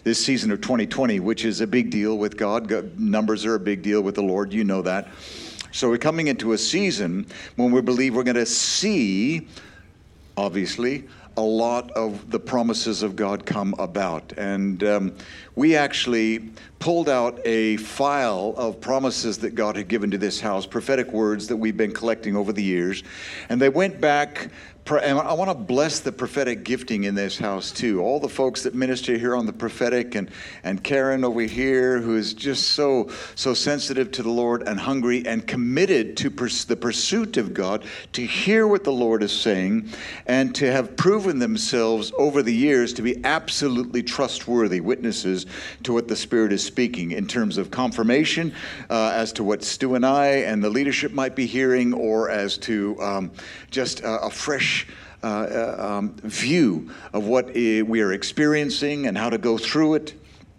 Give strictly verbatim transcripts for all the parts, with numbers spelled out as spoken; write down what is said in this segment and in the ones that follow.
this season of twenty twenty, which is a big deal with God. God. Numbers are a big deal with the Lord. You know that. So we're coming into a season when we believe we're going to see, obviously, a lot of the promises of God come about. And um, we actually pulled out a file of promises that God had given to this house, prophetic words that we've been collecting over the years. And they went back, and I want to bless the prophetic gifting in this house too. All the folks that minister here on the prophetic, and, and Karen over here, who is just so, so sensitive to the Lord and hungry and committed to pers- the pursuit of God, to hear what the Lord is saying, and to have proven themselves over the years to be absolutely trustworthy witnesses to what the Spirit is speaking in terms of confirmation uh, as to what Stu and I and the leadership might be hearing, or as to um, just a, a fresh uh, uh, um, view of what uh, we are experiencing and how to go through it.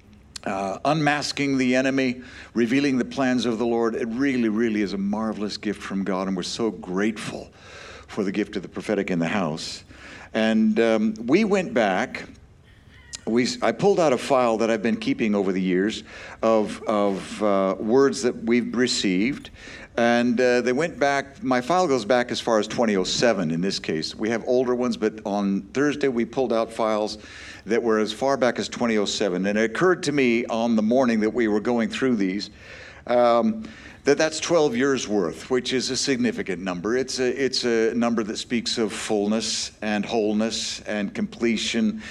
Uh, unmasking the enemy, revealing the plans of the Lord. It really, really is a marvelous gift from God, and we're so grateful for the gift of the prophetic in the house. And um, we went back. We, I pulled out a file that I've been keeping over the years of, of uh, words that we've received. And uh, they went back, my file goes back as far as twenty oh seven in this case. We have older ones, but on Thursday we pulled out files that were as far back as twenty oh seven. And it occurred to me on the morning that we were going through these, um, that that's twelve years worth, which is a significant number. It's a, it's a number that speaks of fullness and wholeness and completion.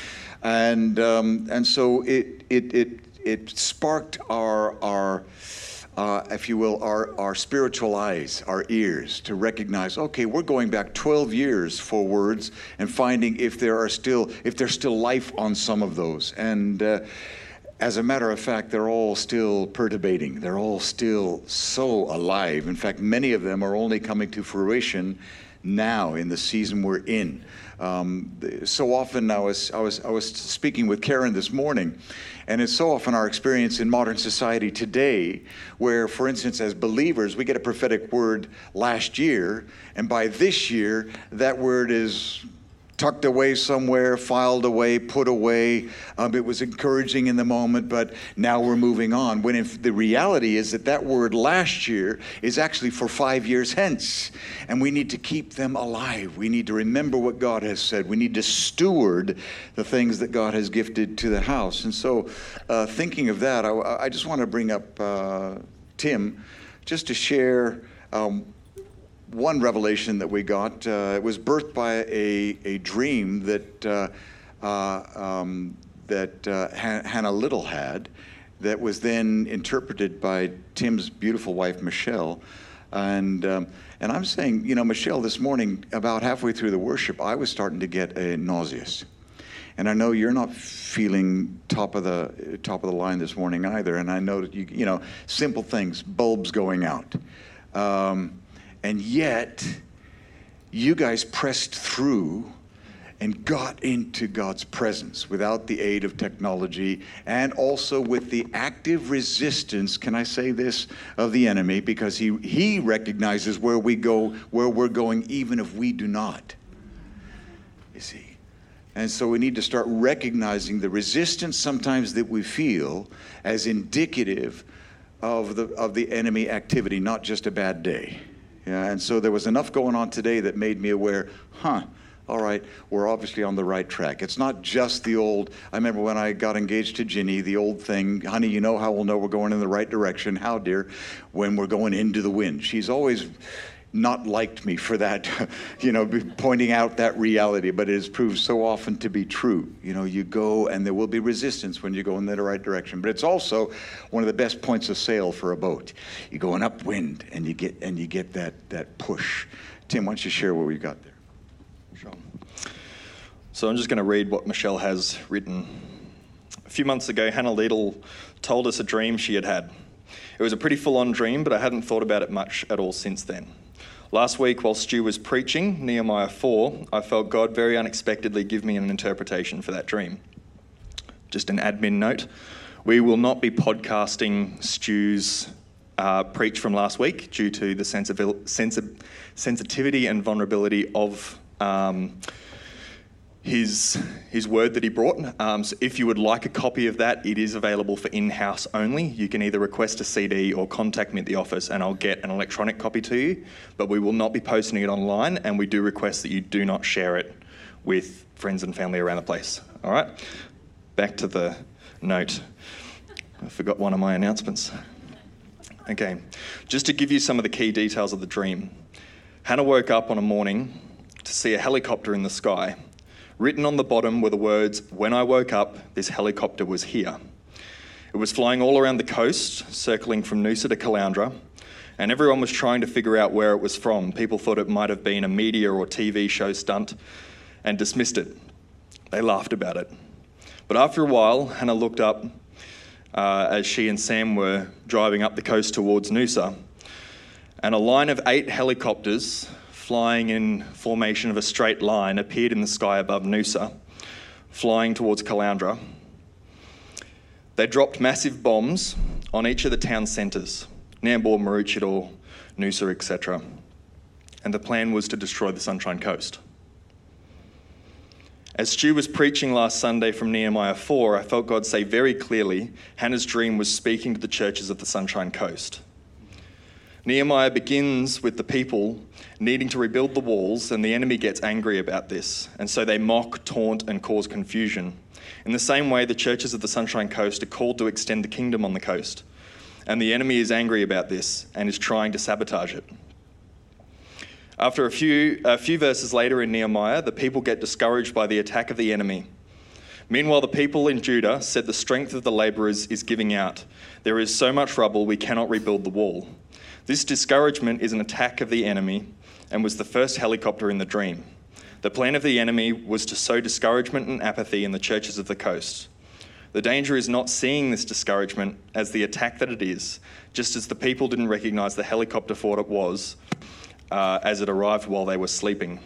And um, and so it it it it sparked our our uh, if you will our our spiritual eyes, our ears, to recognize, okay, we're going back twelve years for words and finding if there are still if there's still life on some of those. And uh, as a matter of fact, they're all still perturbating. They're all still so alive. In fact, many of them are only coming to fruition now in the season we're in. Um, so often I was, I was I was speaking with Karen this morning, and it's so often our experience in modern society today where, for instance, as believers, we get a prophetic word last year, and by this year, that word is tucked away somewhere, filed away, put away. Um, it was encouraging in the moment, but now we're moving on. When if the reality is that that word last year is actually for five years hence. And we need to keep them alive. We need to remember what God has said. We need to steward the things that God has gifted to the house. And so uh, thinking of that, I, I just want to bring up uh, Tim just to share um, one revelation that we got. Uh, it was birthed by a, a dream that uh, uh, um, that uh, Han- Hannah Little had, that was then interpreted by Tim's beautiful wife, Michelle. And um, and I'm saying, you know, Michelle, this morning, about halfway through the worship, I was starting to get uh, nauseous. And I know you're not feeling top of the top of the line this morning either. And I know that you, you know, simple things, bulbs going out. Um, And yet, you guys pressed through and got into God's presence without the aid of technology, and also with the active resistance, can I say this, of the enemy, because he, he recognizes where we go, where we're going, even if we do not. You see? And so we need to start recognizing the resistance sometimes that we feel as indicative of the of the enemy activity, not just a bad day. Yeah, and so there was enough going on today that made me aware, huh, all right, we're obviously on the right track. It's not just the old, I remember when I got engaged to Ginny, the old thing, honey, you know how we'll know we're going in the right direction? How, dear? When we're going into the wind. She's always not liked me for that, you know, pointing out that reality, but it has proved so often to be true. You know, you go and there will be resistance when you go in the right direction, but it's also one of the best points of sail for a boat. You go in upwind and you get and you get that that push. Tim, why don't you share what we've got there? Sure. So I'm just going to read what Michelle has written. A few months ago, Hannah Little told us a dream she had had. It was a pretty full-on dream, but I hadn't thought about it much at all since then. Last week, while Stu was preaching Nehemiah four, I felt God very unexpectedly give me an interpretation for that dream. Just an admin note, we will not be podcasting Stu's uh, preach from last week due to the sensibil- sensi- sensitivity and vulnerability of um, his his word that he brought. Um, so if you would like a copy of that, it is available for in-house only. You can either request a C D or contact me at the office and I'll get an electronic copy to you, but we will not be posting it online, and we do request that you do not share it with friends and family around the place. All right, back to the note. I forgot one of my announcements. Okay, just to give you some of the key details of the dream. Hannah woke up on a morning to see a helicopter in the sky. Written on the bottom were the words, "When I woke up, this helicopter was here." It was flying all around the coast, circling from Noosa to Caloundra, and everyone was trying to figure out where it was from. People thought it might have been a media or T V show stunt and dismissed it. They laughed about it. But after a while, Hannah looked up uh, as she and Sam were driving up the coast towards Noosa, and a line of eight helicopters flying in formation of a straight line appeared in the sky above Noosa, flying towards Caloundra. They dropped massive bombs on each of the town centres, Nambour, Maroochydore, Noosa, et cetera. And the plan was to destroy the Sunshine Coast. As Stu was preaching last Sunday from Nehemiah four, I felt God say very clearly, Hannah's dream was speaking to the churches of the Sunshine Coast. Nehemiah begins with the people needing to rebuild the walls, and the enemy gets angry about this, and so they mock, taunt, and cause confusion. In the same way, the churches of the Sunshine Coast are called to extend the kingdom on the coast, and the enemy is angry about this and is trying to sabotage it. After a few, a few verses later in Nehemiah, the people get discouraged by the attack of the enemy. Meanwhile, the people in Judah said the strength of the labourers is giving out. There is so much rubble, we cannot rebuild the wall. This discouragement is an attack of the enemy and was the first helicopter in the dream. The plan of the enemy was to sow discouragement and apathy in the churches of the coast. The danger is not seeing this discouragement as the attack that it is, just as the people didn't recognise the helicopter for what it was uh, as it arrived while they were sleeping.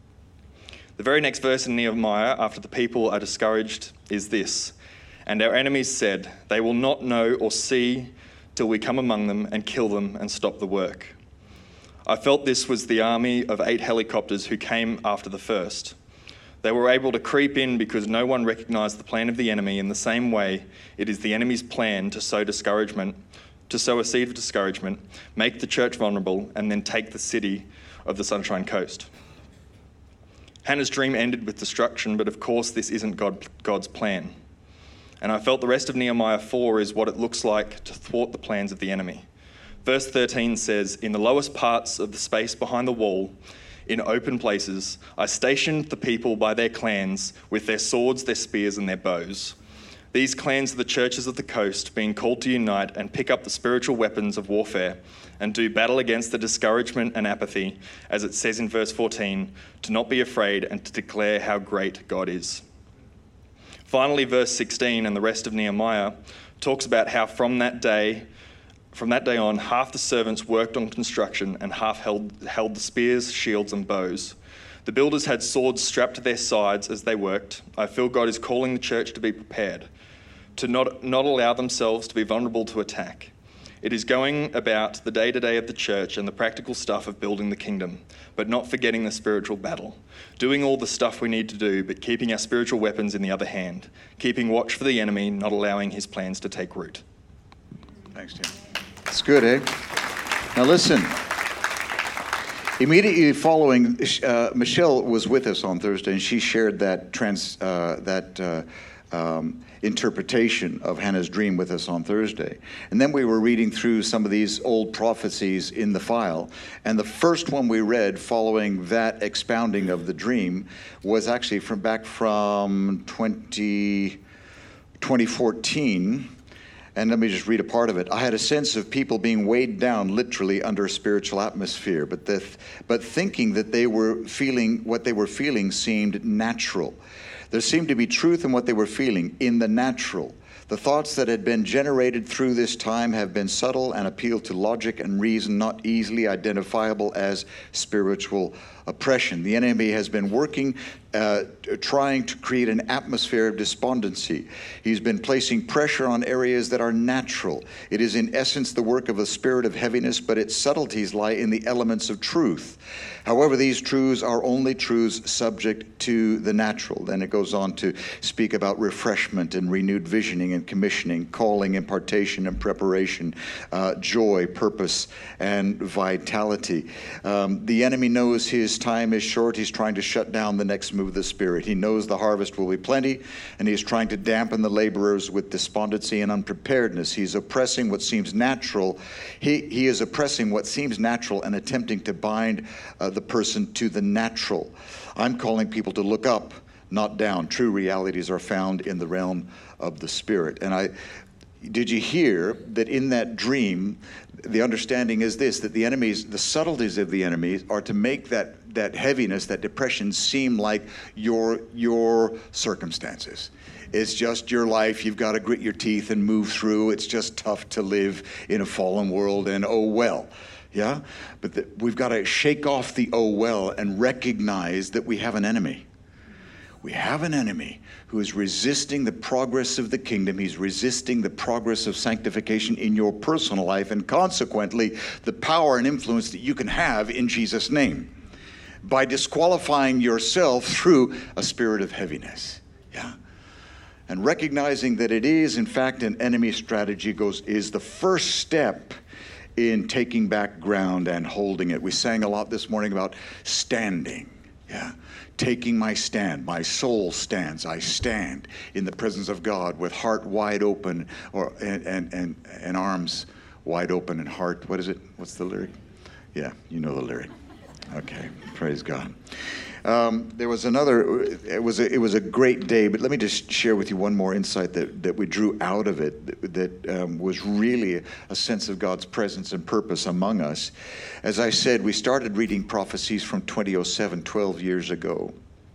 The very next verse in Nehemiah, after the people are discouraged, is this: "And our enemies said, they will not know or see till we come among them and kill them and stop the work." I felt this was the army of eight helicopters who came after the first. They were able to creep in because no one recognised the plan of the enemy. In the same way, it is the enemy's plan to sow discouragement, to sow a seed of discouragement, make the church vulnerable, and then take the city of the Sunshine Coast. Hannah's dream ended with destruction, but of course this isn't God, God's plan. And I felt the rest of Nehemiah four is what it looks like to thwart the plans of the enemy. Verse thirteen says, "In the lowest parts of the space behind the wall, in open places, I stationed the people by their clans with their swords, their spears, and their bows. These clans are the churches of the coast, being called to unite and pick up the spiritual weapons of warfare and do battle against the discouragement and apathy, as it says in verse fourteen, to not be afraid and to declare how great God is." Finally, verse sixteen and the rest of Nehemiah talks about how from that day, from that day on, half the servants worked on construction and half held, held the spears, shields, and bows. The builders had swords strapped to their sides as they worked. I feel God is calling the church to be prepared, to not, not allow themselves to be vulnerable to attack. It is going about the day-to-day of the church and the practical stuff of building the kingdom, but not forgetting the spiritual battle. Doing all the stuff we need to do, but keeping our spiritual weapons in the other hand. Keeping watch for the enemy, not allowing his plans to take root. Thanks, Tim. It's good, eh? Now listen. Immediately following, uh, Michelle was with us on Thursday, and she shared that trans, uh, that uh, um, interpretation of Hannah's dream with us on Thursday. And then we were reading through some of these old prophecies in the file. And the first one we read following that expounding of the dream was actually from back from twenty, twenty fourteen. And let me just read a part of it. "I had a sense of people being weighed down literally under a spiritual atmosphere, but the, but thinking that they were feeling, what they were feeling seemed natural. There seemed to be truth in what they were feeling in the natural. The thoughts that had been generated through this time have been subtle and appeal to logic and reason, not easily identifiable as spiritual oppression. The enemy has been working, uh, trying to create an atmosphere of despondency. He's been placing pressure on areas that are natural. It is in essence the work of a spirit of heaviness, but its subtleties lie in the elements of truth. However, these truths are only truths subject to the natural. Then it goes on to speak about refreshment and renewed visioning and commissioning, calling, impartation and preparation, uh, joy, purpose, and vitality. Um, the enemy knows his time is short. He's trying to shut down the next move of the Spirit. He knows the harvest will be plenty, and he's trying to dampen the laborers with despondency and unpreparedness. He's oppressing what seems natural. He, he is oppressing what seems natural and attempting to bind uh, the person to the natural. I'm calling people to look up, not down. True realities are found in the realm of the Spirit. And I, did you hear that in that dream, the understanding is this, that the enemies, the subtleties of the enemy are to make that, that heaviness, that depression seem like your, your circumstances. It's just your life. You've got to grit your teeth and move through. It's just tough to live in a fallen world, and oh well. Yeah? But the, we've got to shake off the oh well and recognize that we have an enemy. We have an enemy who is resisting the progress of the kingdom. He's resisting the progress of sanctification in your personal life, and consequently, the power and influence that you can have in Jesus' name by disqualifying yourself through a spirit of heaviness. Yeah? And recognizing that it is, in fact, an enemy strategy goes is the first step in taking back ground and holding it. We sang a lot this morning about standing. Yeah. Taking my stand. My soul stands. I stand in the presence of God with heart wide open, or and and and, and arms wide open and heart. What is it? What's the lyric? Yeah, you know the lyric. Okay, praise God. Um, there was another, it was a, it was a great day, but let me just share with you one more insight that, that we drew out of it that, that um, was really a sense of God's presence and purpose among us. As I said, we started reading prophecies from twenty oh seven, twelve years ago.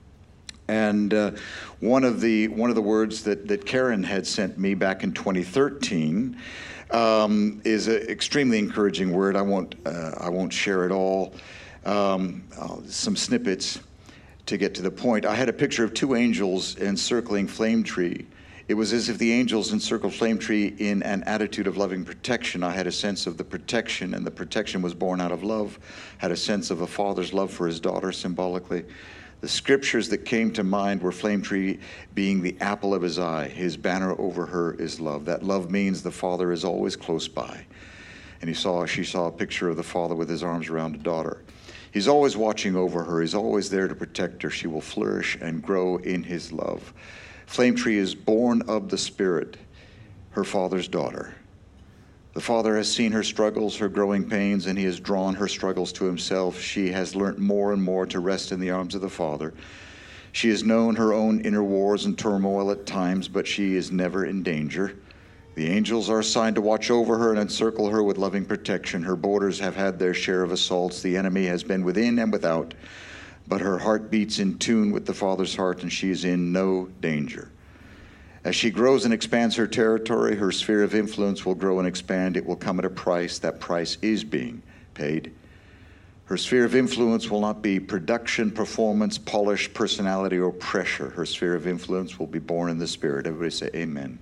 And uh, one of the one of the words that, that Karen had sent me back in twenty thirteen um, is an extremely encouraging word. I won't uh, I won't share it all. Um, uh, some snippets to get to the point. I had a picture of two angels encircling Flame Tree. It was as if the angels encircled Flame Tree in an attitude of loving protection. I had a sense of the protection, and the protection was born out of love. Had a sense of a father's love for his daughter, symbolically. The scriptures that came to mind were Flame Tree being the apple of his eye. His banner over her is love. That love means the father is always close by. And he saw, she saw a picture of the father with his arms around a daughter. He's always watching over her. He's always there to protect her. She will flourish and grow in his love. Flame Tree is born of the Spirit, her father's daughter. The father has seen her struggles, her growing pains, and he has drawn her struggles to himself. She has learnt more and more to rest in the arms of the Father. She has known her own inner wars and turmoil at times, but she is never in danger. The angels are assigned to watch over her and encircle her with loving protection. Her borders have had their share of assaults. The enemy has been within and without, but her heart beats in tune with the Father's heart, and she is in no danger. As she grows and expands her territory, her sphere of influence will grow and expand. It will come at a price. That price is being paid. Her sphere of influence will not be production, performance, polish, personality, or pressure. Her sphere of influence will be born in the Spirit. Everybody say amen.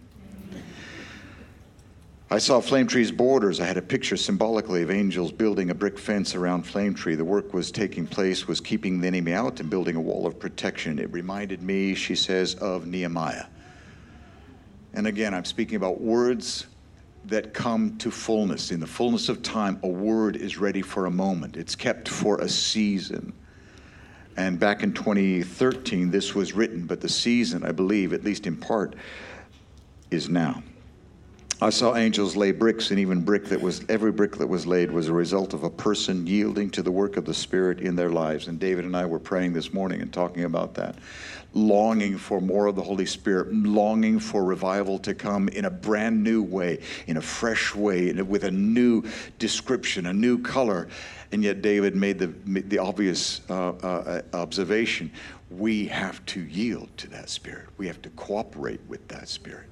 I saw Flame Tree's borders. I had a picture symbolically of angels building a brick fence around Flame Tree. The work was taking place, was keeping the enemy out and building a wall of protection. It reminded me, she says, of Nehemiah. And again, I'm speaking about words that come to fullness. In the fullness of time, a word is ready for a moment. It's kept for a season. And back in twenty thirteen, this was written, but the season, I believe, at least in part, is now. I saw angels lay bricks, and even brick that was, every brick that was laid was a result of a person yielding to the work of the Spirit in their lives. And David and I were praying this morning and talking about that. Longing for more of the Holy Spirit, longing for revival to come in a brand new way, in a fresh way, with a new description, a new color. And yet David made the, the obvious uh, uh, observation. We have to yield to that Spirit. We have to cooperate with that Spirit.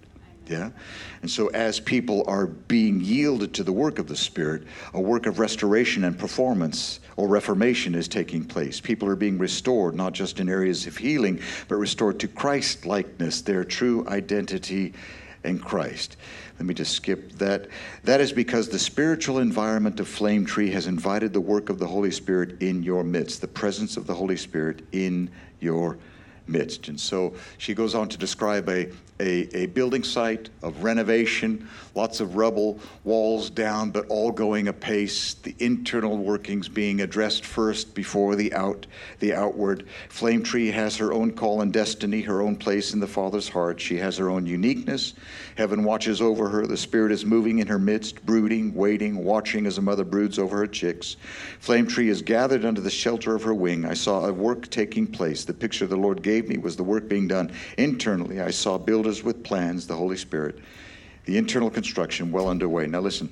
Yeah? And so as people are being yielded to the work of the Spirit, a work of restoration and performance or reformation is taking place. People are being restored, not just in areas of healing, but restored to Christ-likeness, their true identity in Christ. Let me just skip that. That is because the spiritual environment of Flame Tree has invited the work of the Holy Spirit in your midst, the presence of the Holy Spirit in your midst. And so she goes on to describe a, a, a building site of renovation, lots of rubble, walls down, but all going apace, the internal workings being addressed first before the out, the outward. Flame Tree has her own call and destiny, her own place in the Father's heart. She has her own uniqueness. Heaven watches over her. The Spirit is moving in her midst, brooding, waiting, watching as a mother broods over her chicks. Flame Tree is gathered under the shelter of her wing. I saw a work taking place. The picture the Lord gave me was the work being done internally. I saw builders with plans, the Holy Spirit, the internal construction well underway. Now listen,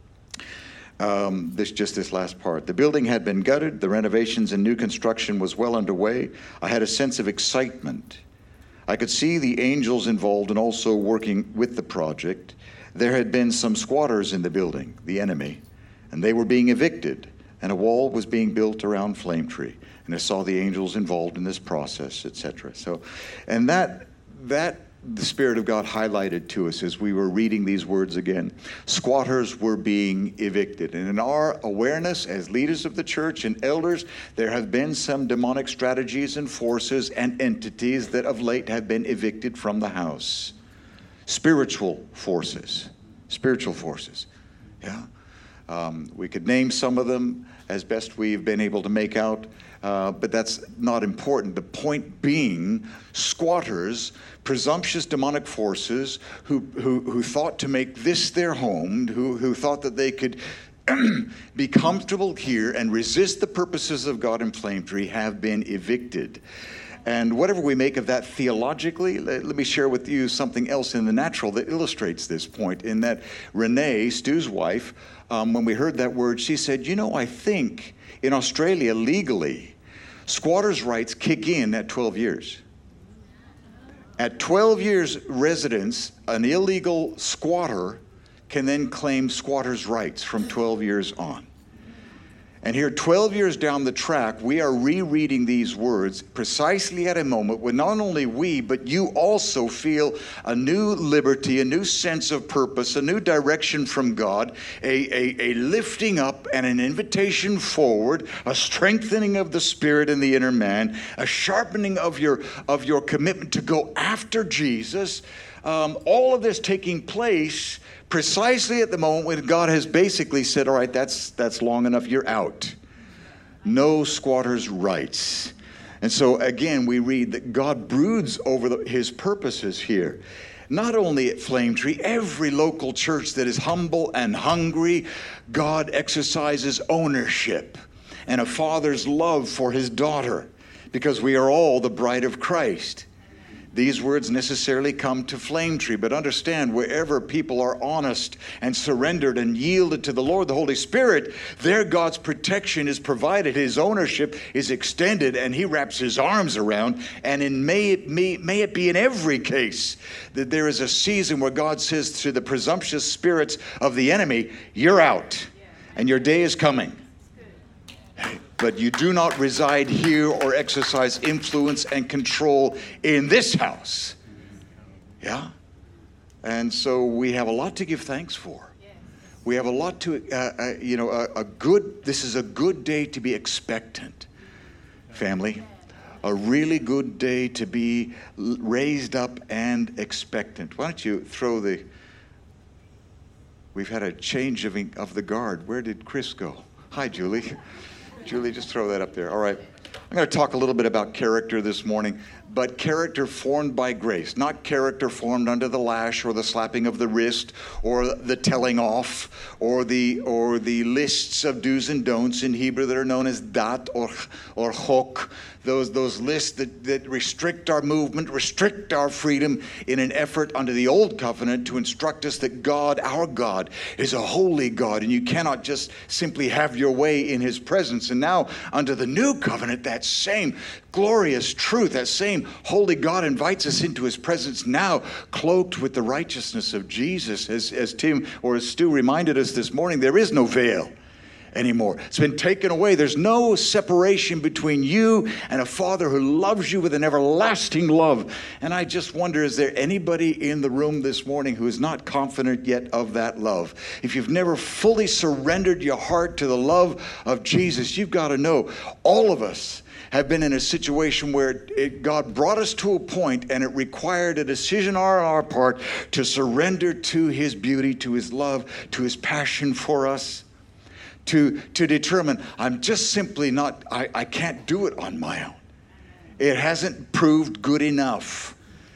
um, this just this last part. The building had been gutted. The renovations and new construction was well underway. I had a sense of excitement. I could see the angels involved and also working with the project. There had been some squatters in the building, the enemy, and they were being evicted, and a wall was being built around Flame Tree. And I saw the angels involved in this process, et cetera. So, and that, that the Spirit of God highlighted to us as we were reading these words again. Squatters were being evicted. And in our awareness as leaders of the church and elders, there have been some demonic strategies and forces and entities that of late have been evicted from the house. Spiritual forces. Spiritual forces. Yeah. Um, we could name some of them as best we've been able to make out. Uh, but that's not important. The point being, squatters, presumptuous demonic forces who, who, who thought to make this their home, who, who thought that they could be comfortable here and resist the purposes of God in Flame Tree, have been evicted. And whatever we make of that theologically, let, let me share with you something else in the natural that illustrates this point, in that Renee, Stu's wife, um, when we heard that word, she said, you know, I think in Australia, legally, squatters' rights kick in at twelve years. At twelve years residence, an illegal squatter can then claim squatters' rights from twelve years on. And here, twelve years down the track, we are rereading these words precisely at a moment when not only we, but you also feel a new liberty, a new sense of purpose, a new direction from God, a, a, a lifting up and an invitation forward, a strengthening of the Spirit in the inner man, a sharpening of your, of your commitment to go after Jesus. Um, all of this taking place precisely at the moment when God has basically said, all right, that's that's long enough, you're out. No squatters' rights. And so again, we read that God broods over the, his purposes here. Not only at Flame Tree, every local church that is humble and hungry, God exercises ownership and a father's love for his daughter, because we are all the bride of Christ. These words necessarily come to Flame Tree, but understand, wherever people are honest and surrendered and yielded to the Lord, the Holy Spirit, there God's protection is provided, his ownership is extended, and he wraps his arms around. And in may it, may, may it be in every case that there is a season where God says to the presumptuous spirits of the enemy, you're out, and your day is coming. But you do not reside here or exercise influence and control in this house. Yeah? And so we have a lot to give thanks for. We have a lot to, uh, uh, you know, a, a good, this is a good day to be expectant, family. A really good day to be raised up and expectant. Why don't you throw the, we've had a change of, of the guard. Where did Chris go? Hi, Julie. Julie, just throw that up there. All right. I'm going to talk a little bit about character this morning, but character formed by grace, not character formed under the lash or the slapping of the wrist or the telling off or the or the lists of do's and don'ts in Hebrew that are known as dat or or chok. Those those lists that, that restrict our movement, restrict our freedom in an effort under the old covenant to instruct us that God, our God, is a holy God, and you cannot just simply have your way in his presence. And now under the new covenant, that that same glorious truth, that same holy God invites us into his presence now, cloaked with the righteousness of Jesus. As, as Tim or as Stu reminded us this morning, there is no veil anymore. It's been taken away. There's no separation between you and a Father who loves you with an everlasting love. And I just wonder, is there anybody in the room this morning who is not confident yet of that love? If you've never fully surrendered your heart to the love of Jesus, you've got to know all of us have been in a situation where it, God brought us to a point and it required a decision on our part to surrender to his beauty, to his love, to his passion for us. To, to determine, I'm just simply not, I, I can't do it on my own. It hasn't proved good enough.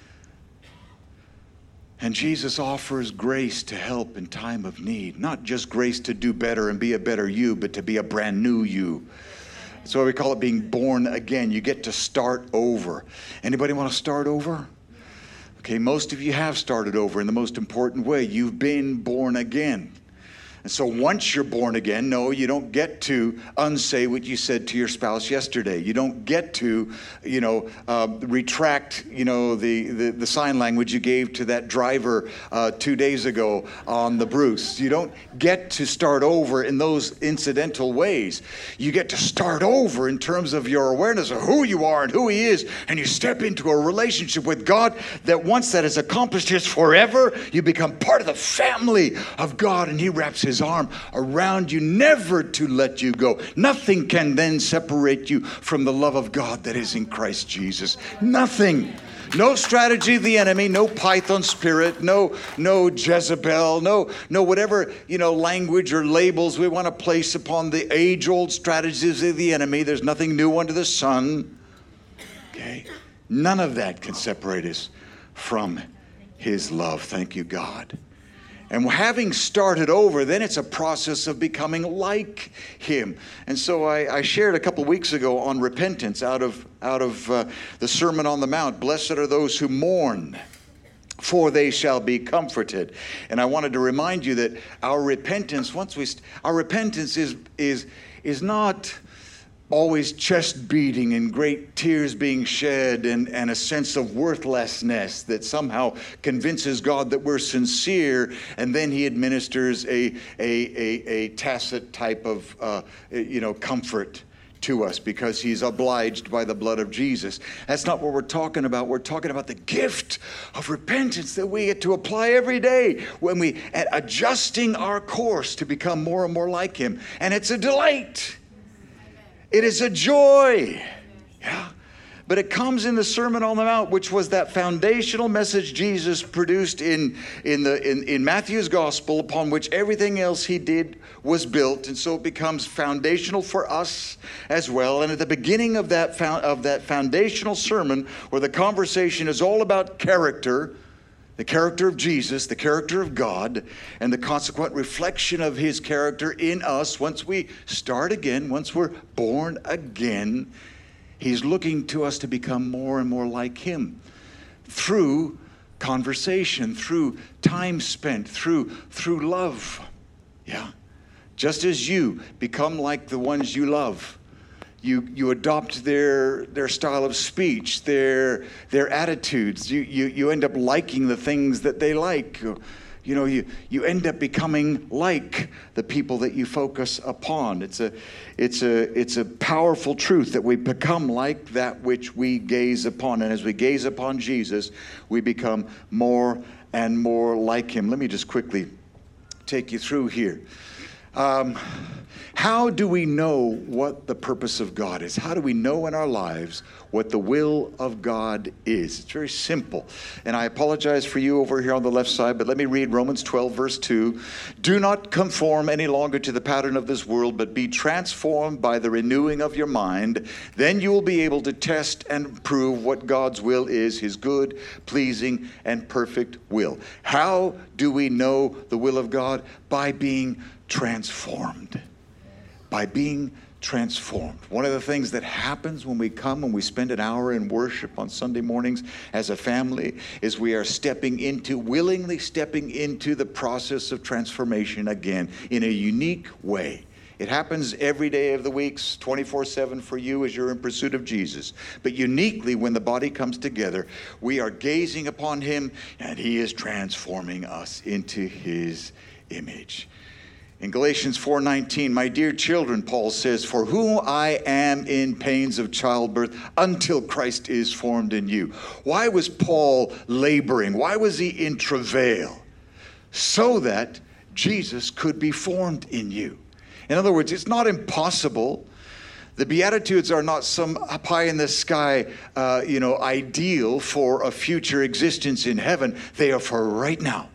And Jesus offers grace to help in time of need. Not just grace to do better and be a better you, but to be a brand new you. That's why we call it being born again. You get to start over. Anybody want to start over? Okay, most of you have started over in the most important way. You've been born again. And so once you're born again, no, you don't get to unsay what you said to your spouse yesterday. You don't get to, you know, uh, retract, you know, the, the, the sign language you gave to that driver uh, two days ago on the Bruce. You don't get to start over in those incidental ways. You get to start over in terms of your awareness of who you are and who he is. And you step into a relationship with God that once that is accomplished is forever. You become part of the family of God, and he wraps his arm around you, never to let you go. Nothing can then separate you from the love of God that is in Christ Jesus. Nothing. No strategy of the enemy, no Python spirit, no no Jezebel, no no whatever, you know, language or labels we want to place upon the age-old strategies of the enemy. There's nothing new under the sun. Okay? None of that can separate us from his love. Thank you, God. And having started over, then it's a process of becoming like him. And so I, I shared a couple of weeks ago on repentance out of, out of uh, the Sermon on the Mount. Blessed are those who mourn, for they shall be comforted. And I wanted to remind you that our repentance, once we, our repentance is, is, is not always chest beating and great tears being shed and, and a sense of worthlessness that somehow convinces God that we're sincere, and then he administers a, a, a, a tacit type of uh, you know, comfort to us because he's obliged by the blood of Jesus. That's not what we're talking about. We're talking about the gift of repentance that we get to apply every day when we at adjusting our course to become more and more like him. And it's a delight. It is a joy. Yeah. But it comes in the Sermon on the Mount, which was that foundational message Jesus produced in, in, the, in, in Matthew's gospel, upon which everything else he did was built. And so it becomes foundational for us as well. And at the beginning of that, of that foundational sermon, where the conversation is all about character, the character of Jesus, the character of God, and the consequent reflection of his character in us once we start again, once we're born again, he's looking to us to become more and more like him through conversation, through time spent, through, through love. Yeah. Just as you become like the ones you love. You you adopt their their style of speech, their their attitudes. You you you end up liking the things that they like. You know, you you end up becoming like the people that you focus upon. It's a it's a it's a powerful truth that we become like that which we gaze upon. And as we gaze upon Jesus, we become more and more like him. Let me just quickly take you through here. Um, how do we know what the purpose of God is? How do we know in our lives what the will of God is? It's very simple. And I apologize for you over here on the left side, but let me read Romans twelve, verse two. Do not conform any longer to the pattern of this world, but be transformed by the renewing of your mind. Then you will be able to test and prove what God's will is, his good, pleasing, and perfect will. How do we know the will of God? By being transformed. By being transformed. One of the things that happens when we come and we spend an hour in worship on Sunday mornings as a family is we are stepping into, willingly stepping into the process of transformation again in a unique way. It happens every day of the week, twenty-four seven for you as you're in pursuit of Jesus. But uniquely, when the body comes together, we are gazing upon him, and he is transforming us into his image. In Galatians four nineteen, my dear children, Paul says, for whom I am in pains of childbirth until Christ is formed in you. Why was Paul laboring? Why was he in travail? So that Jesus could be formed in you. In other words, it's not impossible. The Beatitudes are not some pie in the sky, uh, you know, ideal for a future existence in heaven. They are for right now.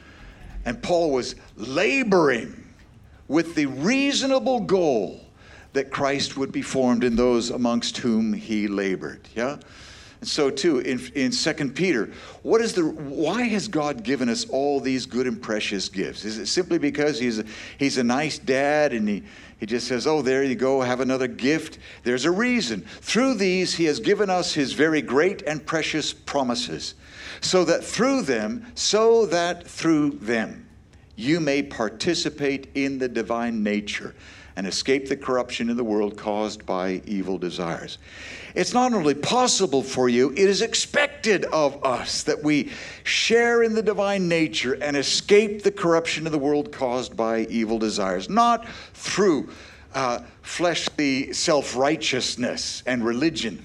And Paul was laboring with the reasonable goal that Christ would be formed in those amongst whom he labored. Yeah? And so too, in, in Second Peter, what is the, why has God given us all these good and precious gifts? Is it simply because he's a, he's a nice dad and he, he just says, oh, there you go, have another gift? There's a reason. Through these, he has given us his very great and precious promises, so that through them, so that through them, you may participate in the divine nature and escape the corruption in the world caused by evil desires. It's not only possible for you, it is expected of us that we share in the divine nature and escape the corruption of the world caused by evil desires, not through uh, fleshly self-righteousness and religion,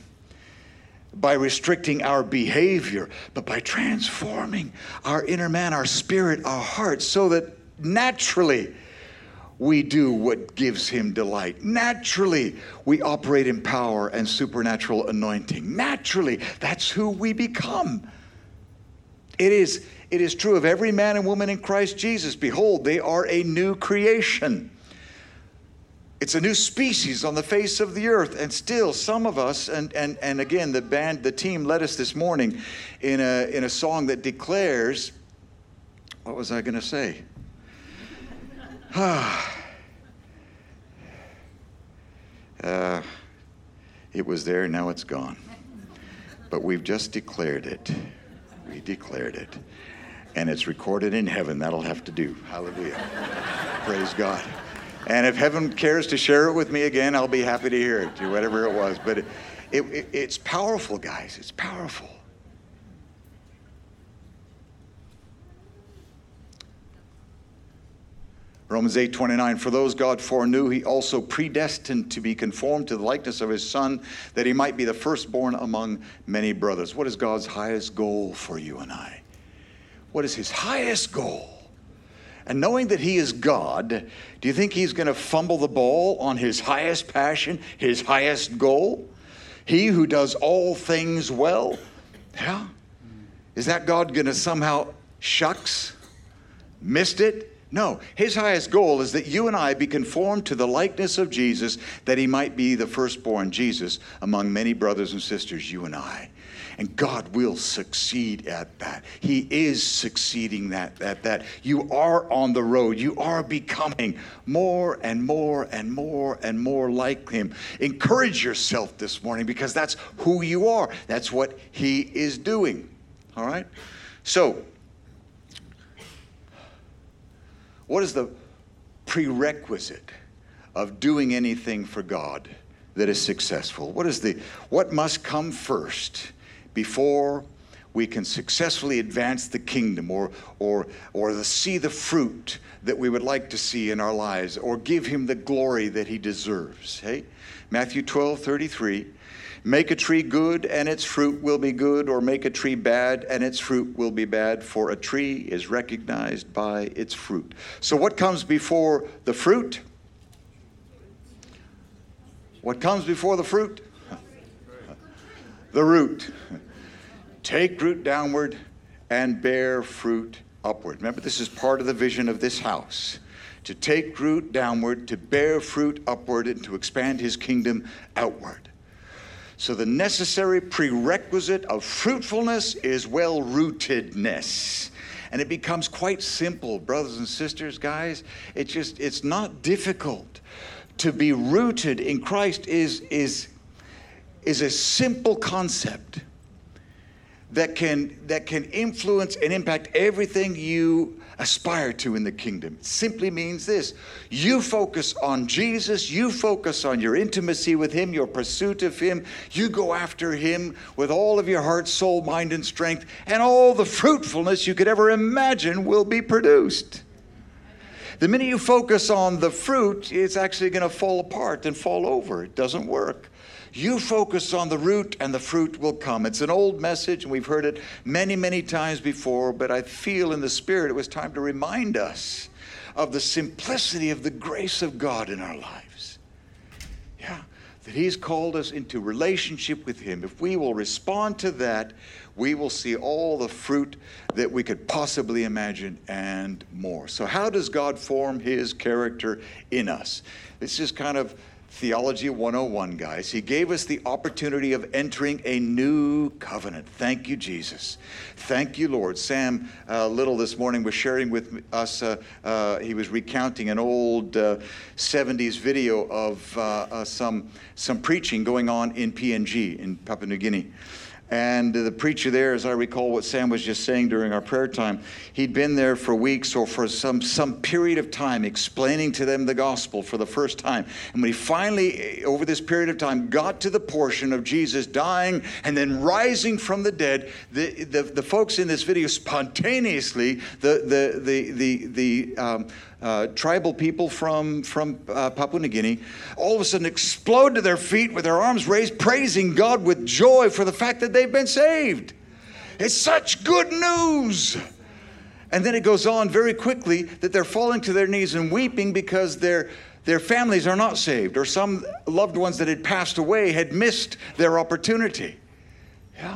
by restricting our behavior, but by transforming our inner man, our spirit, our heart, so that naturally we do what gives him delight. Naturally, we operate in power and supernatural anointing. Naturally, that's who we become. It is, it is true of every man and woman in Christ Jesus. Behold, they are a new creation. It's a new species on the face of the earth. And still, some of us, and, and, and again, the band, the team led us this morning in a, in a song that declares, what was I going to say? uh, it was there, now it's gone. But we've just declared it. We declared it. And it's recorded in heaven. That'll have to do. Hallelujah. Praise God. And if heaven cares to share it with me again, I'll be happy to hear it, whatever it was. But it, it, it, it's powerful, guys. It's powerful. Romans eight twenty-nine, for those God foreknew, he also predestined to be conformed to the likeness of his Son, that he might be the firstborn among many brothers. What is God's highest goal for you and I? What is his highest goal? And knowing that he is God, do you think he's going to fumble the ball on his highest passion, his highest goal? He who does all things well? Yeah. Is that God going to somehow, shucks, missed it? No, his highest goal is that you and I be conformed to the likeness of Jesus, that he might be the firstborn, Jesus, among many brothers and sisters, you and I. And God will succeed at that. He is succeeding that, at that. You are on the road. You are becoming more and more and more and more like him. Encourage yourself this morning, because that's who you are. That's what he is doing. All right? So, what is the prerequisite of doing anything for God that is successful? What is the, what must come first before we can successfully advance the kingdom, or, or, or the, see the fruit that we would like to see in our lives, or give him the glory that he deserves? Hey, Matthew twelve thirty-three, make a tree good and its fruit will be good, or make a tree bad and its fruit will be bad, for a tree is recognized by its fruit. So what comes before the fruit? What comes before the fruit? The root. Take root downward and bear fruit upward. Remember, this is part of the vision of this house. To take root downward, to bear fruit upward, and to expand his kingdom outward. So the necessary prerequisite of fruitfulness is well-rootedness. And it becomes quite simple, brothers and sisters, guys. It just, it's not difficult. To be rooted in Christ is, is, is a simple concept that can that can influence and impact everything you aspire to in the kingdom. It simply means this: you focus on Jesus, you focus on your intimacy with him, your pursuit of him, you go after him with all of your heart, soul, mind, and strength, and all the fruitfulness you could ever imagine will be produced. The minute you focus on the fruit, it's actually going to fall apart and fall over. It doesn't work. You focus on the root and the fruit will come. It's an old message and we've heard it many, many times before, but I feel in the Spirit it was time to remind us of the simplicity of the grace of God in our lives. Yeah, that he's called us into relationship with him. If we will respond to that, we will see all the fruit that we could possibly imagine and more. So how does God form his character in us? This is kind of Theology one oh one, guys. He gave us the opportunity of entering a new covenant. Thank you, Jesus. Thank you, Lord. Sam uh, Little this morning was sharing with us, uh, uh, he was recounting an old uh, seventies video of uh, uh, some, some preaching going on in P N G, in Papua New Guinea. And the preacher there, as I recall what Sam was just saying during our prayer time, he'd been there for weeks or for some, some period of time explaining to them the gospel for the first time. And when he finally, over this period of time, got to the portion of Jesus dying and then rising from the dead, the, the, the folks in this video spontaneously, the, the, the, the, the um, Uh, tribal people from, from uh, Papua New Guinea, all of a sudden explode to their feet with their arms raised, praising God with joy for the fact that they've been saved. It's such good news. And then it goes on very quickly that they're falling to their knees and weeping because their, their families are not saved, or some loved ones that had passed away had missed their opportunity. Yeah.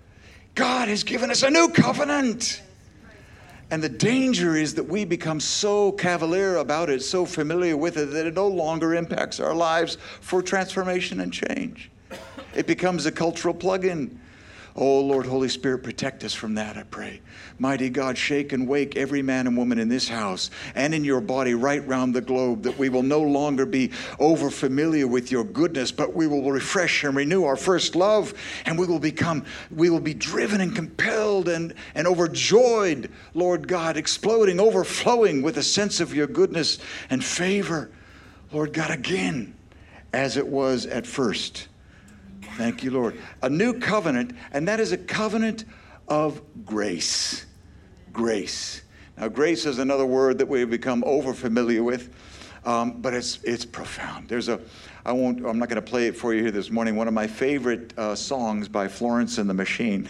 God has given us a new covenant. And the danger is that we become so cavalier about it, so familiar with it, that it no longer impacts our lives for transformation and change. It becomes a cultural plug-in. Oh, Lord, Holy Spirit, protect us from that, I pray. Mighty God, shake and wake every man and woman in this house and in your body right round the globe, that we will no longer be over familiar with your goodness, but we will refresh and renew our first love, and we will become, we will be driven and compelled and, and overjoyed, Lord God, exploding, overflowing with a sense of your goodness and favor, Lord God, again, as it was at first. Thank you, Lord. A new covenant, and that is a covenant of grace. Grace. Now, grace is another word that we've become over familiar with, um, but it's it's profound. There's a, I won't, I'm not going to play it for you here this morning. One of my favorite uh, songs by Florence and the Machine.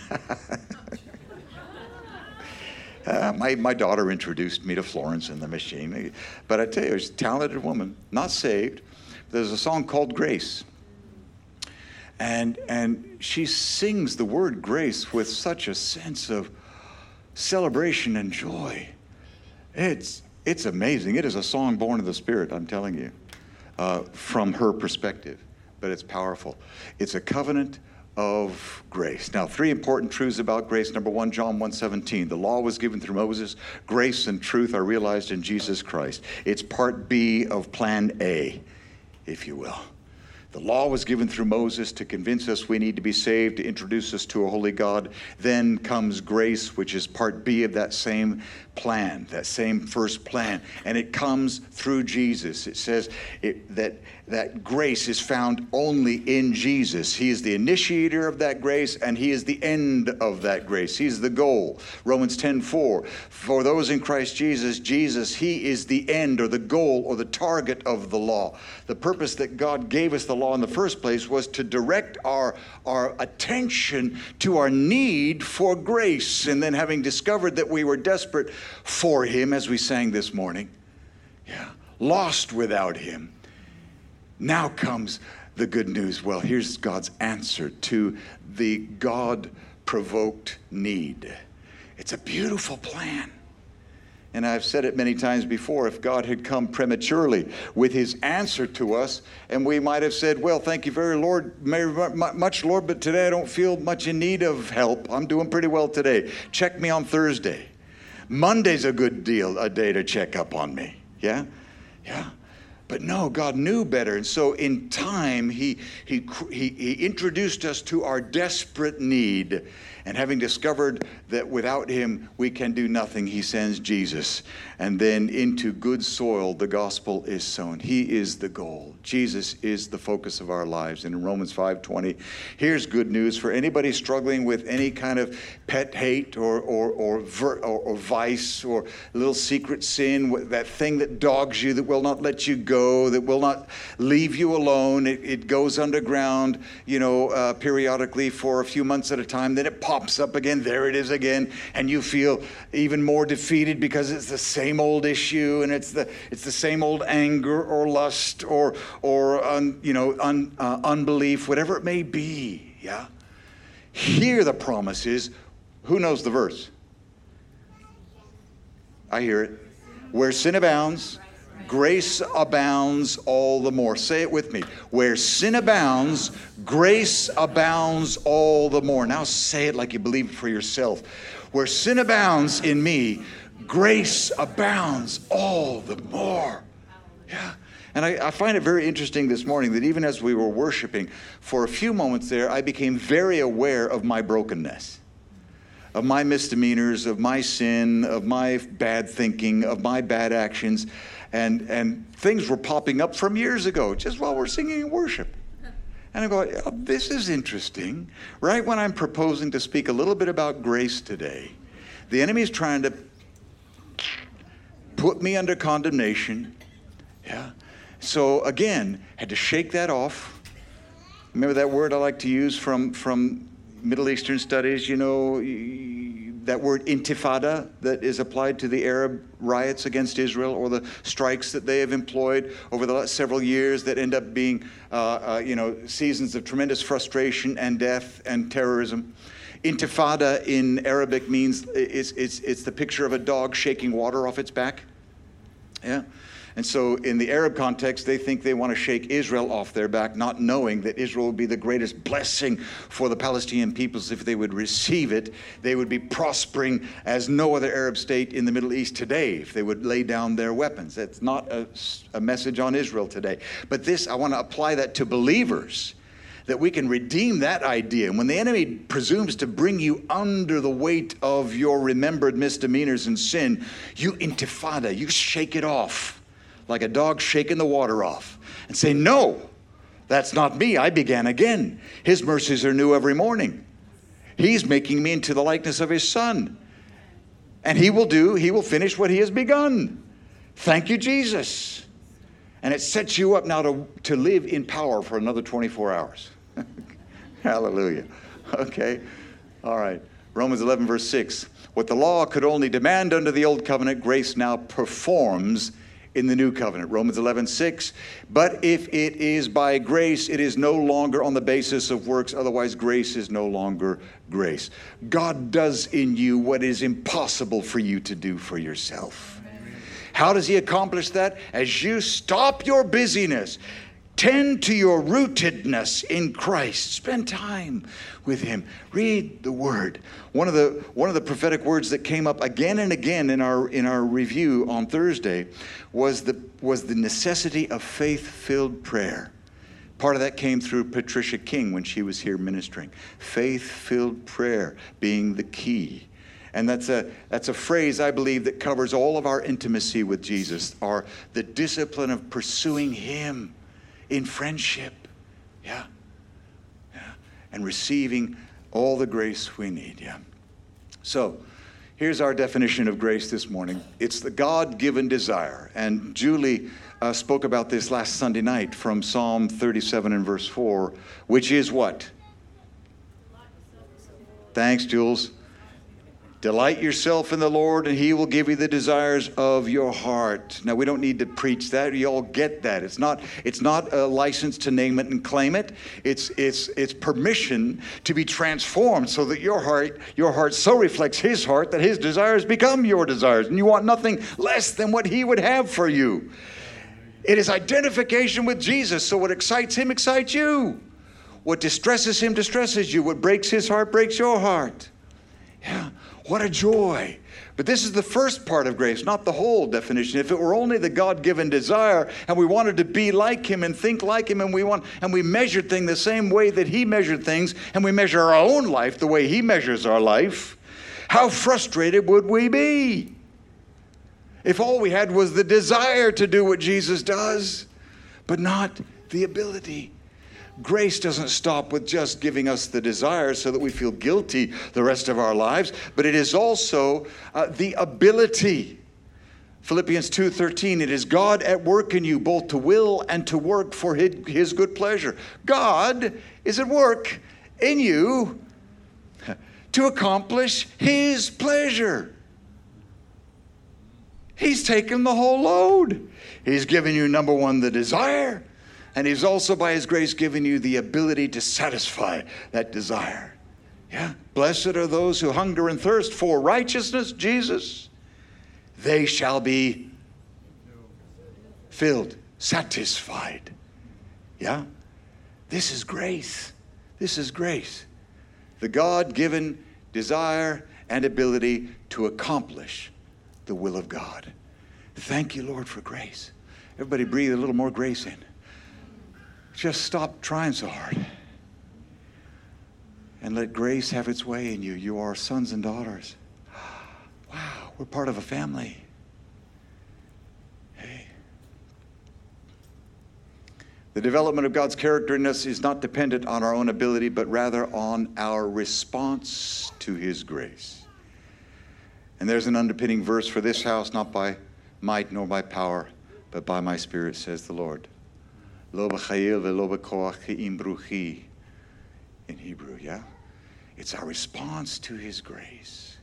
uh, my my daughter introduced me to Florence and the Machine, but I tell you, she's a talented woman, not saved. There's a song called Grace. And and she sings the word grace with such a sense of celebration and joy. It's it's amazing. It is a song born of the Spirit, I'm telling you, uh, from her perspective. But it's powerful. It's a covenant of grace. Now, three important truths about grace. Number one, John one seventeen. The law was given through Moses. Grace and truth are realized in Jesus Christ. It's part B of plan A, if you will. The law was given through Moses to convince us we need to be saved, to introduce us to a holy God. Then comes grace, which is part B of that same plan, that same first plan. And it comes through Jesus. It says it, that, that grace is found only in Jesus. He is the initiator of that grace, and he is the end of that grace. He's the goal. Romans ten four. For those in Christ Jesus, Jesus, he is the end or the goal or the target of the law. The purpose that God gave us the law in the first place was to direct our, our attention to our need for grace. And then, having discovered that we were desperate for him, as we sang this morning, yeah, lost without him, now comes the good news. Well, here's God's answer to the God-provoked need. It's a beautiful plan. And I've said it many times before, if God had come prematurely with his answer to us, and we might have said, well, thank you very Lord, very much, Lord, but today I don't feel much in need of help. I'm doing pretty well today. Check me on Thursday. Monday's a good deal, a day to check up on me. Yeah? Yeah? But no, God knew better. And so in time, he, he, he, he introduced us to our desperate need. And having discovered that without him we can do nothing, he sends Jesus. And then into good soil the gospel is sown. He is the goal. Jesus is the focus of our lives. And in Romans five twenty, here's good news for anybody struggling with any kind of pet hate or or or, ver, or, or vice or little secret sin, that thing that dogs you, that will not let you go, that will not leave you alone. It, it goes underground, you know, uh, periodically for a few months at a time. Then it pops up again. There it is again, and you feel even more defeated because it's the same old issue, and it's the it's the same old anger or lust or or un, you know un, uh, unbelief, whatever it may be. Yeah. Here the promise is. Who knows the verse? I hear it. Where sin abounds, grace abounds all the more. Say it with me. Where sin abounds, grace abounds all the more. Now say it like you believe it for yourself. Where sin abounds in me, grace abounds all the more. Yeah. And I, I find it very interesting this morning that even as we were worshiping, for a few moments there, I became very aware of my brokenness, of my misdemeanors, of my sin, of my bad thinking, of my bad actions. And, and things were popping up from years ago, just while we're singing in worship. And I go, oh, this is interesting. Right when I'm proposing to speak a little bit about grace today, the enemy is trying to put me under condemnation. Yeah. So again, had to shake that off. Remember that word I like to use from, from Middle Eastern studies, you know, that word intifada that is applied to the Arab riots against Israel, or the strikes that they have employed over the last several years that end up being, uh, uh, you know, seasons of tremendous frustration and death and terrorism. Intifada in Arabic means it's, it's, it's the picture of a dog shaking water off its back. Yeah. And so in the Arab context, they think they want to shake Israel off their back, not knowing that Israel would be the greatest blessing for the Palestinian peoples if they would receive it. They would be prospering as no other Arab state in the Middle East today if they would lay down their weapons. That's not a, a message on Israel today. But this, I want to apply that to believers, that we can redeem that idea. And when the enemy presumes to bring you under the weight of your remembered misdemeanors and sin, you intifada, you shake it off like a dog shaking the water off and say, no, that's not me. I began again. His mercies are new every morning. He's making me into the likeness of his Son. And he will do, he will finish what he has begun. Thank you, Jesus. And it sets you up now to, to live in power for another twenty-four hours. Hallelujah. Okay. All right. Romans eleven, verse six. What the law could only demand under the old covenant, grace now performs in the new covenant. Romans eleven, six. But if it is by grace, it is no longer on the basis of works. Otherwise, grace is no longer grace. God does in you what is impossible for you to do for yourself. How does he accomplish that? As you stop your busyness, tend to your rootedness in Christ. Spend time with him. Read the word. One of the one of the prophetic words that came up again and again in our in our review on Thursday was the was the necessity of faith-filled prayer. Part of that came through Patricia King when she was here ministering. Faith-filled prayer being the key. And that's a that's a phrase, I believe, that covers all of our intimacy with Jesus, or the discipline of pursuing him in friendship, yeah, yeah, and receiving all the grace we need, yeah. So, here's our definition of grace this morning. It's the God-given desire, and Julie uh, spoke about this last Sunday night from Psalm thirty-seven and verse four, which is what? Thanks, Jules. Delight yourself in the Lord, and he will give you the desires of your heart. Now, we don't need to preach that. You all get that. It's not, it's not a license to name it and claim it. It's, it's, it's permission to be transformed so that your heart, your heart so reflects his heart that his desires become your desires, and you want nothing less than what he would have for you. It is identification with Jesus, so what excites him excites you. What distresses him distresses you. What breaks his heart breaks your heart. Yeah. What a joy. But this is the first part of grace, not the whole definition. If it were only the God-given desire and we wanted to be like him and think like him and we want and we measured things the same way that he measured things and we measure our own life the way he measures our life, how frustrated would we be if all we had was the desire to do what Jesus does, but not the ability? Grace doesn't stop with just giving us the desire so that we feel guilty the rest of our lives, but it is also uh, the ability. Philippians two thirteen, it is God at work in you both to will and to work for his, his good pleasure. God is at work in you to accomplish his pleasure. He's taken the whole load. He's given you, number one, the desire. And he's also, by his grace, given you the ability to satisfy that desire. Yeah. Blessed are those who hunger and thirst for righteousness, Jesus. They shall be filled, satisfied. Yeah. This is grace. This is grace. The God-given desire and ability to accomplish the will of God. Thank you, Lord, for grace. Everybody breathe a little more grace in. Just stop trying so hard and let grace have its way in you. You are sons and daughters. Wow, we're part of a family. Hey. The development of God's character in us is not dependent on our own ability, but rather on our response to his grace. And there's an underpinning verse for this house, not by might nor by power, but by my Spirit, says the Lord. Lo b'chayil ve'lo b'koach ki'im bruchi. In Hebrew, yeah? It's our response to his grace.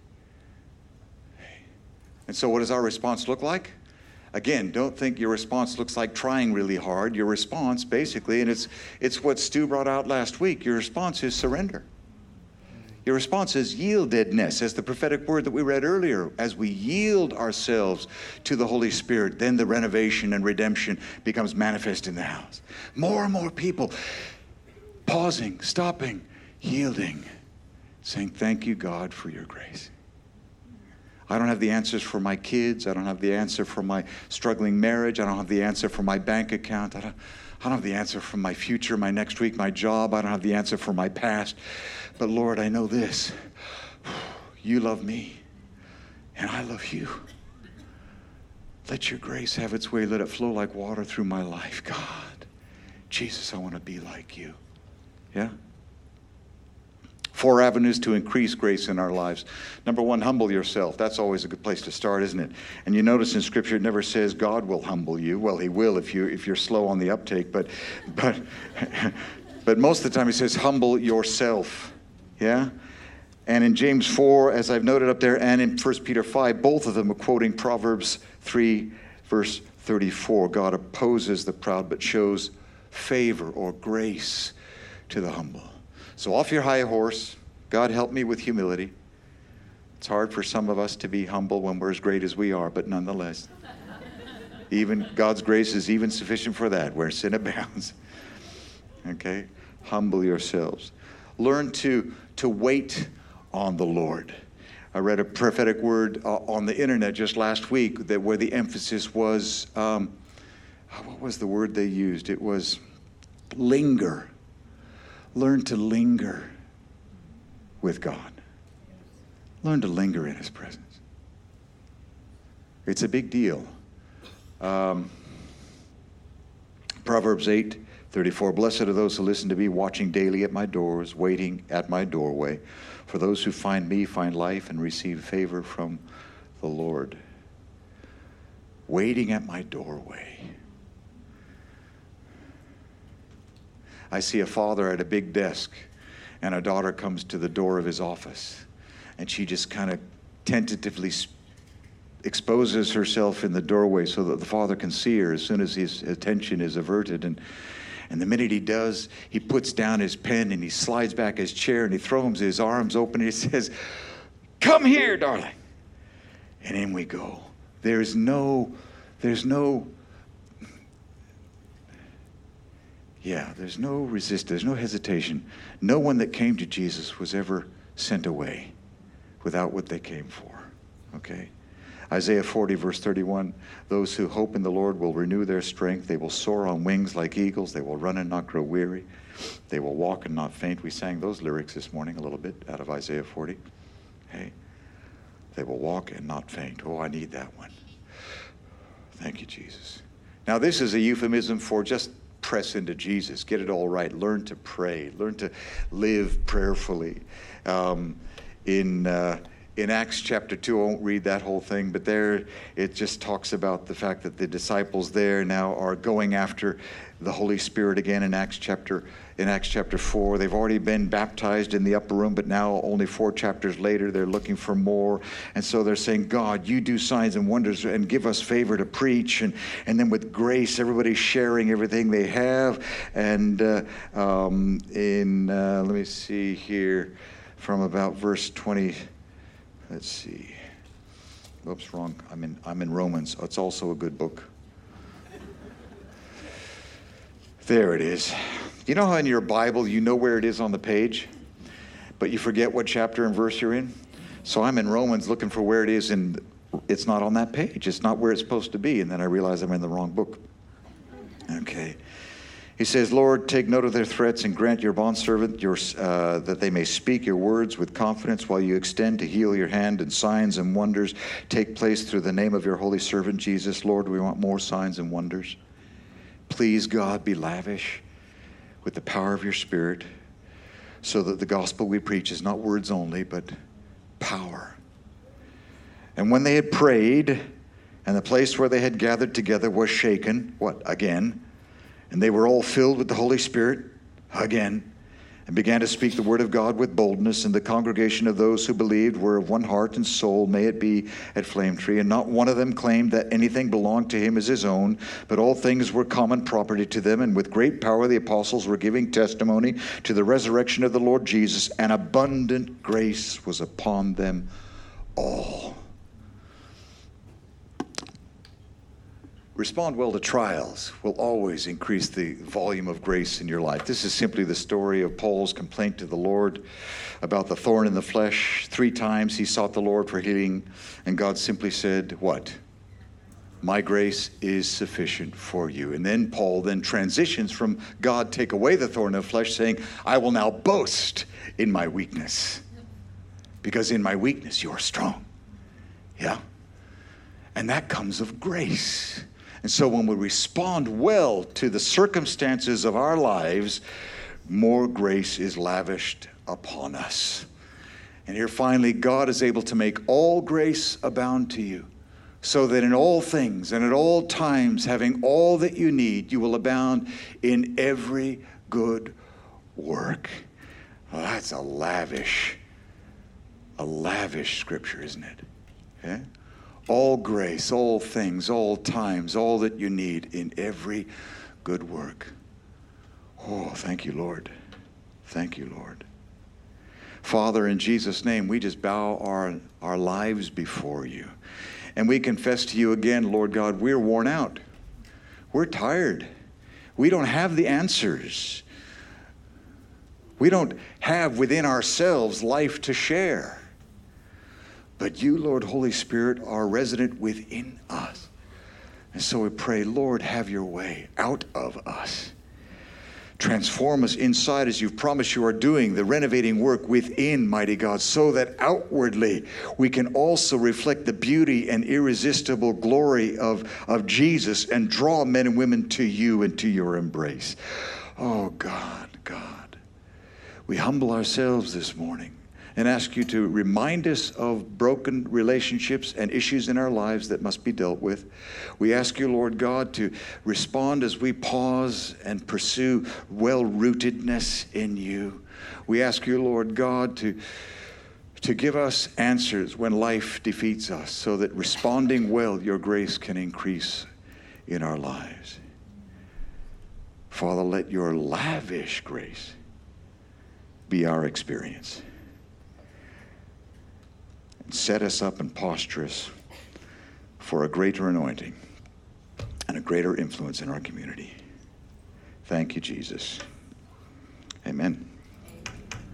And so what does our response look like? Again, don't think your response looks like trying really hard. Your response, basically, and it's it's what Stu brought out last week, your response is surrender. Your response is yieldedness, as the prophetic word that we read earlier. As we yield ourselves to the Holy Spirit, then the renovation and redemption becomes manifest in the house. More and more people pausing, stopping, yielding, saying, thank you, God, for your grace. I don't have the answers for my kids. I don't have the answer for my struggling marriage. I don't have the answer for my bank account. I don't, I don't have the answer for my future, my next week, my job. I don't have the answer for my past. But Lord, I know this. You love me, and I love you. Let your grace have its way. Let it flow like water through my life. God, Jesus, I want to be like you. Yeah? Four avenues to increase grace in our lives. Number one, humble yourself. That's always a good place to start, isn't it? And you notice in Scripture it never says God will humble you. Well, he will if you if you're slow on the uptake, but but but most of the time he says humble yourself. Yeah? And in James four, as I've noted up there, and in First Peter five, both of them are quoting Proverbs three, verse thirty-four. God opposes the proud but shows favor or grace to the humble. So off your high horse. God help me with humility. It's hard for some of us to be humble when we're as great as we are, but nonetheless, even God's grace is even sufficient for that, where sin abounds. Okay? Humble yourselves. Learn to, to wait on the Lord. I read a prophetic word uh, on the internet just last week that where the emphasis was, um, what was the word they used? It was linger. Learn to linger with God. Learn to linger in his presence. It's a big deal. Um, Proverbs eight thirty-four, blessed are those who listen to me, watching daily at my doors, waiting at my doorway. For those who find me find life and receive favor from the Lord. Waiting at my doorway. I see a father at a big desk, and a daughter comes to the door of his office, and she just kind of tentatively exposes herself in the doorway so that the father can see her as soon as his attention is averted. And, and the minute he does, he puts down his pen, and he slides back his chair, and he throws his arms open, and he says, come here, darling. And in we go. There's no, there's no, Yeah, there's no resist, there's no hesitation. No one that came to Jesus was ever sent away without what they came for. Okay? Isaiah forty, verse thirty-one, those who hope in the Lord will renew their strength. They will soar on wings like eagles. They will run and not grow weary. They will walk and not faint. We sang those lyrics this morning a little bit out of Isaiah forty. Hey, they will walk and not faint. Oh, I need that one. Thank you, Jesus. Now, this is a euphemism for just press into Jesus. Get it all right. Learn to pray. Learn to live prayerfully. Um, in... Uh, In Acts chapter two, I won't read that whole thing, but there it just talks about the fact that the disciples there now are going after the Holy Spirit again in Acts chapter in Acts chapter four. They've already been baptized in the upper room, but now only four chapters later, they're looking for more. And so they're saying, God, you do signs and wonders and give us favor to preach. And, and then with grace, everybody's sharing everything they have. And uh, um, in, uh, let me see here, from about verse twenty, let's see. Oops, wrong. I'm in I'm in Romans. It's also a good book. There it is. You know how in your Bible you know where it is on the page, but you forget what chapter and verse you're in? So I'm in Romans looking for where it is, and it's not on that page. It's not where it's supposed to be, and then I realize I'm in the wrong book. Okay. He says, Lord, take note of their threats and grant your bondservant your, uh, that they may speak your words with confidence while you extend to heal your hand, and signs and wonders take place through the name of your holy servant Jesus. Lord, we want more signs and wonders. Please, God, be lavish with the power of your Spirit so that the gospel we preach is not words only, but power. And when they had prayed, and the place where they had gathered together was shaken, what, again? And they were all filled with the Holy Spirit, again, and began to speak the word of God with boldness. And the congregation of those who believed were of one heart and soul, may it be, at Flame Tree. And not one of them claimed that anything belonged to him as his own, but all things were common property to them. And with great power the apostles were giving testimony to the resurrection of the Lord Jesus, and abundant grace was upon them all. Respond well to trials will always increase the volume of grace in your life. This is simply the story of Paul's complaint to the Lord about the thorn in the flesh. Three times he sought the Lord for healing, and God simply said, what? My grace is sufficient for you. And then Paul then transitions from God, take away the thorn in the flesh, saying, I will now boast in my weakness, because in my weakness you are strong. Yeah? And that comes of grace. And so when we respond well to the circumstances of our lives, more grace is lavished upon us. And here finally, God is able to make all grace abound to you, so that in all things and at all times, having all that you need, you will abound in every good work. Well, that's a lavish, a lavish scripture, isn't it? Yeah? All grace, all things, all times, all that you need in every good work. Oh, thank you, Lord. Thank you, Lord. Father, in Jesus' name, we just bow our, our lives before you. And we confess to you again, Lord God, we're worn out. We're tired. We don't have the answers. We don't have within ourselves life to share. But you, Lord, Holy Spirit, are resident within us. And so we pray, Lord, have your way out of us. Transform us inside as you've promised you are doing the renovating work within, mighty God, so that outwardly we can also reflect the beauty and irresistible glory of, of Jesus and draw men and women to you and to your embrace. Oh, God, God, we humble ourselves this morning and ask you to remind us of broken relationships and issues in our lives that must be dealt with. We ask you, Lord God, to respond as we pause and pursue well-rootedness in you. We ask you, Lord God, to, to give us answers when life defeats us, so that responding well, your grace can increase in our lives. Father, let your lavish grace be our experience. Set us up and posture us for a greater anointing and a greater influence in our community. Thank you, Jesus. Amen.